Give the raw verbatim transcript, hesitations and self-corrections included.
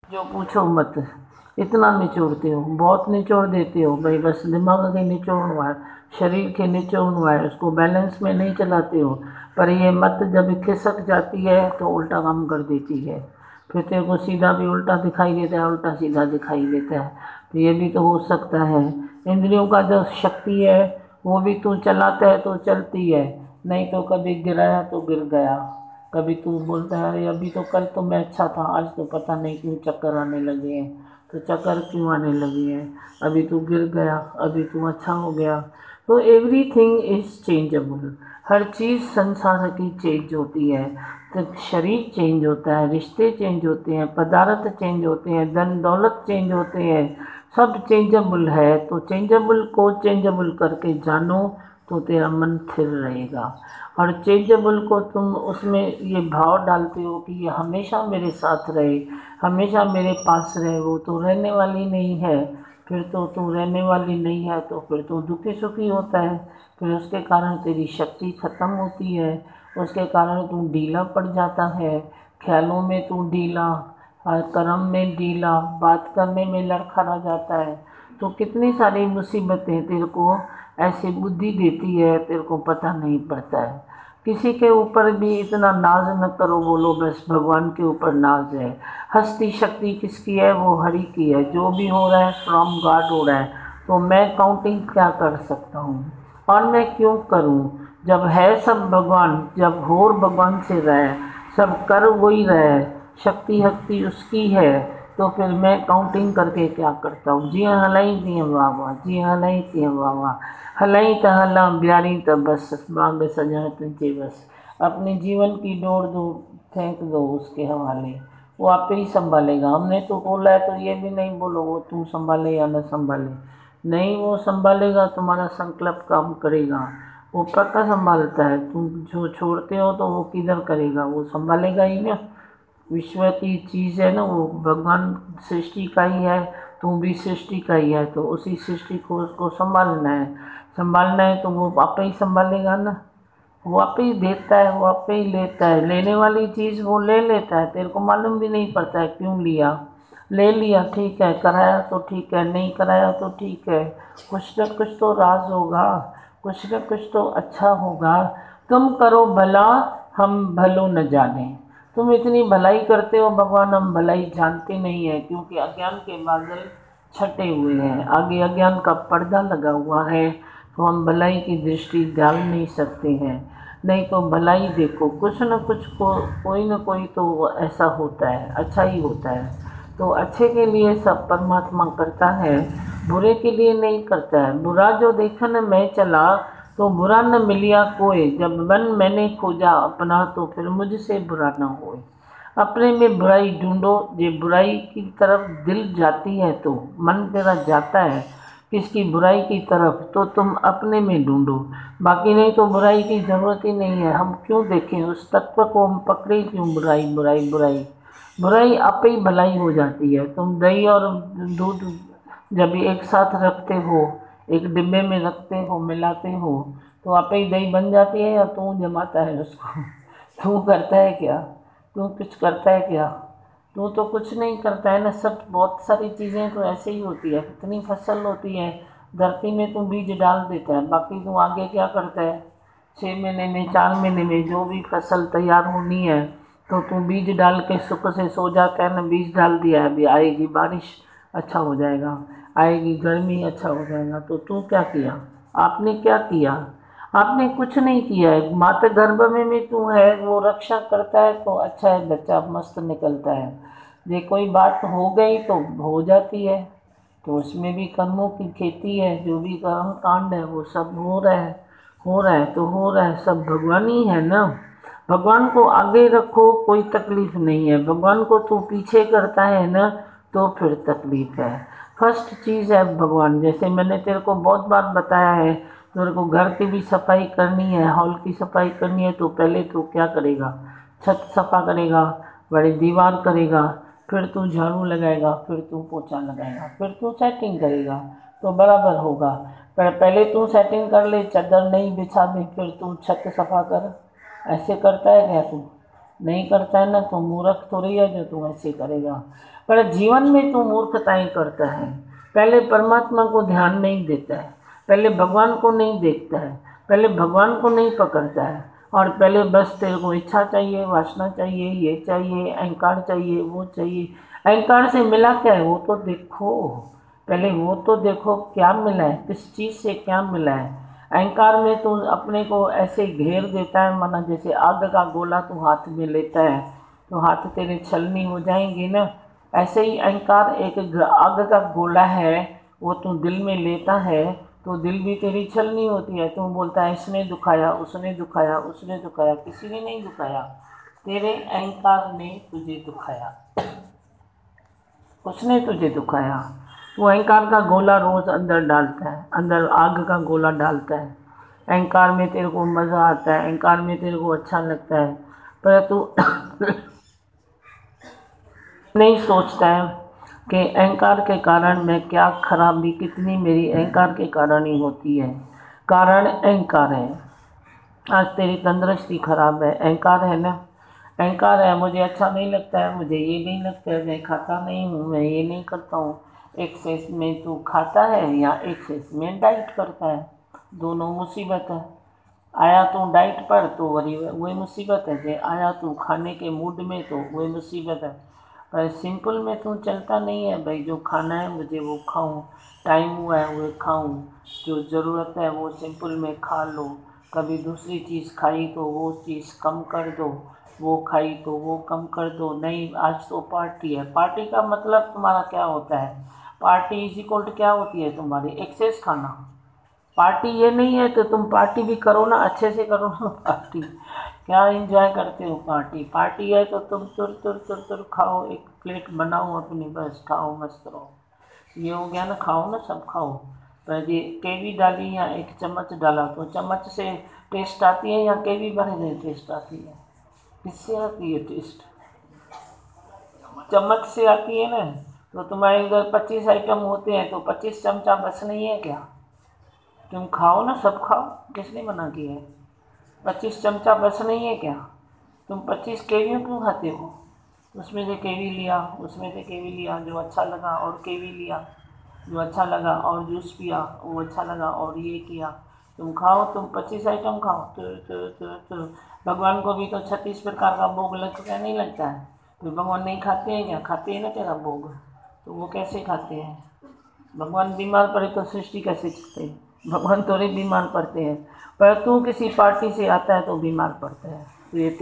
जो पूछो मत, इतना निचोड़ते हो, बहुत निचोड़ देते हो भाई, बस दिमाग के निचोड़ना है, शरीर के निचोड़ना है, उसको बैलेंस में नहीं चलाते हो। पर ये मत जब खिसक जाती है तो उल्टा काम कर देती है, फिर तेरे को सीधा भी उल्टा दिखाई देता है, उल्टा सीधा दिखाई देता है। तो ये भी तो हो सकता है। इंद्रियों का जो शक्ति है वो भी तू चलाता है तो चलती है, नहीं तो कभी गिराया तो गिर गया। कभी तू बोलता है अरे अभी तो कल तो मैं अच्छा था, आज तो पता नहीं क्यों चक्कर आने लगे हैं। तो चक्कर क्यों आने लगे हैं? अभी तू गिर गया, अभी तू अच्छा हो गया। तो एवरीथिंग इज चेंजेबल, हर चीज़ संसार की चेंज होती है। तो शरीर चेंज होता है, रिश्ते चेंज होते हैं, पदार्थ चेंज होते हैं, धन दौलत चेंज होते हैं, सब चेंजेबल है। तो चेंजेबल को चेंजेबल करके जानो तो तेरा मन स्थिर रहेगा। और चेंजेबल को तुम उसमें ये भाव डालते हो कि ये हमेशा मेरे साथ रहे, हमेशा मेरे पास रहे, वो तो रहने वाली नहीं है। फिर तो तू रहने वाली नहीं है तो फिर तो दुखी सुखी होता है, फिर उसके कारण तेरी शक्ति खत्म होती है, उसके कारण तू ढीला पड़ जाता है, ख्यालों में तू ढीला, और कर्म में ढीला, बात करने में लड़खड़ा जाता है। तो कितनी सारी मुसीबतें तेरे को ऐसी बुद्धि देती है, तेरे को पता नहीं पड़ता है। किसी के ऊपर भी इतना नाज न करो, बोलो बस भगवान के ऊपर नाज है। हस्ती शक्ति किसकी है? वो हरि की है। जो भी हो रहा है फ्रॉम गॉड हो रहा है, तो मैं काउंटिंग क्या कर सकता हूँ और मैं क्यों करूँ? जब है सब भगवान, जब होर भगवान से रहा है, सब कर वही रहा है, शक्ति हक्ति उसकी है, तो फिर मैं काउंटिंग करके क्या करता हूँ? जी हाँ हलाई तीअं वाह वाह, जी हाँ हलाई तीअं वाह वाह, हलाई त हलां ब्यारी त बस, बाग सजण तुझे बस। अपने जीवन की डोर दो, फेंक दो उसके हवाले, वो आपे ही संभालेगा। हमने तो बोला है तो ये भी नहीं बोलो वो तू संभाले या न संभाले, नहीं वो संभालेगा, तुम्हारा संकल्प काम करेगा, वो पक्का संभालता है। तुम जो छोड़ते हो तो वो किधर करेगा, वो संभालेगा ही ना। विश्व की चीज़ है ना, वो भगवान सृष्टि का ही है, तू भी सृष्टि का ही है, तो उसी सृष्टि को उसको संभालना है। संभालना है तो वो आप ही संभालेगा ना, वो आप ही देता है, वो आप ही लेता है। लेने वाली चीज़ वो ले लेता है, तेरे को मालूम भी नहीं पड़ता है क्यों लिया। ले लिया ठीक है, कराया तो ठीक है, नहीं कराया तो ठीक है, कुछ न कुछ तो राज होगा, कुछ न कुछ तो अच्छा होगा। तुम करो भला, हम भलो न जाने। तुम इतनी भलाई करते हो भगवान, हम भलाई जानते नहीं है, क्योंकि अज्ञान के बादल छटे हुए हैं, आगे अज्ञान का पर्दा लगा हुआ है, तो हम भलाई की दृष्टि डाल नहीं सकते हैं। नहीं तो भलाई देखो, कुछ न कुछ को कोई न कोई तो ऐसा होता है, अच्छा ही होता है। तो अच्छे के लिए सब परमात्मा करता है, बुरे के लिए नहीं करता है। बुरा जो देखन मैं चला, तो बुरा न मिलिया कोई, जब मन मैंने खोजा अपना, तो फिर मुझसे बुरा न होए। अपने में बुराई ढूंढो, ये बुराई की तरफ दिल जाती है तो मन तेरा जाता है किसकी बुराई की तरफ, तो तुम अपने में ढूंढो, बाकी नहीं तो बुराई की ज़रूरत ही नहीं है। हम क्यों देखें उस तत्व को, हम पकड़े क्यों बुराई बुराई बुराई? बुराई आप ही भलाई हो जाती है। तुम दही और दूध जब एक साथ रखते हो, एक डिब्बे में रखते हो, मिलाते हो, तो आप ही दही बन जाती है या तू जमाता है उसको? तू करता है क्या? तू कुछ करता है क्या? तू तो कुछ नहीं करता है ना। सब बहुत सारी चीज़ें तो ऐसे ही होती है, कितनी फसल होती है धरती में, तू बीज डाल देता है, बाकी तू आगे क्या करता है? छः महीने में, चार महीने में जो भी फसल तैयार होनी है, तो तू बीज डाल के सुख से सो जाता है ना। बीज डाल दिया है, अभी आएगी बारिश अच्छा हो जाएगा, आएगी गर्मी अच्छा हो जाएगा। तो तू क्या किया? आपने क्या किया? आपने कुछ नहीं किया है। माता गर्भ में भी तू है, वो रक्षा करता है तो अच्छा है, बच्चा मस्त निकलता है। ये कोई बात हो गई तो हो जाती है, तो उसमें भी कर्मों की खेती है, जो भी कर्म कांड है वो सब हो रहा है, हो रहा है तो हो रहा है, सब भगवान ही है ना। भगवान को आगे रखो, कोई तकलीफ नहीं है। भगवान को तू पीछे करता है ना, तो फिर तकलीफ है। फर्स्ट चीज़ है भगवान। जैसे मैंने तेरे को बहुत बार बताया है, तेरे को घर की भी सफाई करनी है, हॉल की सफाई करनी है, तो पहले तू क्या करेगा? छत सफा करेगा, बड़ी दीवार करेगा, फिर तू झाड़ू लगाएगा, फिर तू पोछा लगाएगा, फिर तू सेटिंग करेगा, तो बराबर होगा। पर पहले तू सेटिंग कर ले, चादर नहीं बिछा दे, फिर तू छत सफा कर। ऐसे करता है क्या तू? नहीं करता है ना, तो मूर्ख थोड़ी है जो तू ऐसे करेगा। पर जीवन में तू मूर्खताएं करता है। पहले परमात्मा को ध्यान नहीं देता है, पहले भगवान को नहीं देखता है, पहले भगवान को नहीं पकड़ता है, और पहले बस तेरे को इच्छा चाहिए, वासना चाहिए, ये चाहिए, अहंकार चाहिए, वो चाहिए। अहंकार से मिला क्या है वो तो देखो, पहले वो तो देखो क्या मिला है, किस चीज़ से क्या मिला है। अहंकार में तो अपने को ऐसे घेर देता है, माना जैसे आग का गोला तू हाथ में लेता है तो हाथ तेरे छलनी हो जाएंगे ना। ऐसे ही अहंकार एक आग का गोला है, वो तू दिल में लेता है तो दिल भी तेरी छलनी होती है। तू बोलता है इसने दुखाया, उसने दुखाया, उसने दुखाया, किसी ने नहीं दुखाया, तेरे अहंकार ने तुझे दुखाया, उसने तुझे दुखाया। वो अहंकार का गोला रोज अंदर डालता है, अंदर आग का गोला डालता है। अहंकार में तेरे को मज़ा आता है, अहंकार में तेरे को अच्छा लगता है, पर तू नहीं सोचता है कि अहंकार के कारण मैं क्या खराबी, कितनी मेरी अहंकार के कारण ही होती है। कारण अहंकार है। आज तेरी तंदुरुस्ती खराब है, अहंकार है ना, अहंकार है। मुझे अच्छा नहीं लगता है, मुझे ये नहीं लगता है, मैं खाता नहीं हूँ, मैं ये नहीं करता हूँ। एक्सेस में तू खाता है या एक्सेस में डाइट करता है, दोनों मुसीबत है। आया तू डाइट पर तो वही वही मुसीबत है, जे आया तू खाने के मूड में तो वही मुसीबत है। पर सिंपल में तू चलता नहीं है भाई, जो खाना है मुझे वो खाऊं, टाइम हुआ है वो खाऊं, जो ज़रूरत है वो सिंपल में खा लो। कभी दूसरी चीज़ खाई तो वो चीज़ कम कर दो, वो खाई तो वो कम कर दो। नहीं आज तो पार्टी है, पार्टी का मतलब तुम्हारा क्या होता है? पार्टी इज इक्वल टू क्या होती है तुम्हारी? एक्सेस खाना। पार्टी ये नहीं है तो तुम पार्टी भी करो ना, अच्छे से करो ना पार्टी। क्या एंजॉय करते हो पार्टी? पार्टी है तो तुम तुर तुर तुर तुर खाओ, एक प्लेट बनाओ अपनी, बस खाओ मस्त रहो। ये हो गया ना, खाओ ना, सब खाओ। पर ये केवी डाली या एक चम्मच डाला तो चम्मच से टेस्ट आती है या केवी भरे से टेस्ट आती है? किससे आती है टेस्ट? चम्मच से आती है ना। तो तुम्हारे इधर पच्चीस आइटम होते हैं तो पच्चीस चमचा बस नहीं है क्या? तुम खाओ ना, सब खाओ, किसने मना किया है? पच्चीस चमचा बस नहीं है क्या? तुम पच्चीस केवियों क्यों खाते हो? उसमें से केवी लिया, उसमें से केवी लिया, जो अच्छा लगा और केवी लिया, जो अच्छा लगा और जूस पिया, वो अच्छा लगा और ये किया। तुम खाओ, तुम पच्चीस आइटम खाओ। तो, तो, तो, तो भगवान को भी तो छत्तीस प्रकार का भोग लगता है, नहीं लगता है? तो भगवान नहीं खाते हैं क्या? खाते हैं ना तेरा भोग। तो वो कैसे खाते हैं? भगवान बीमार पड़े तो सृष्टि कैसे करते हैं? भगवान थोड़े बीमार पड़ते हैं, पर तू किसी पार्टी से आता है तो बीमार पड़ता है। तो ये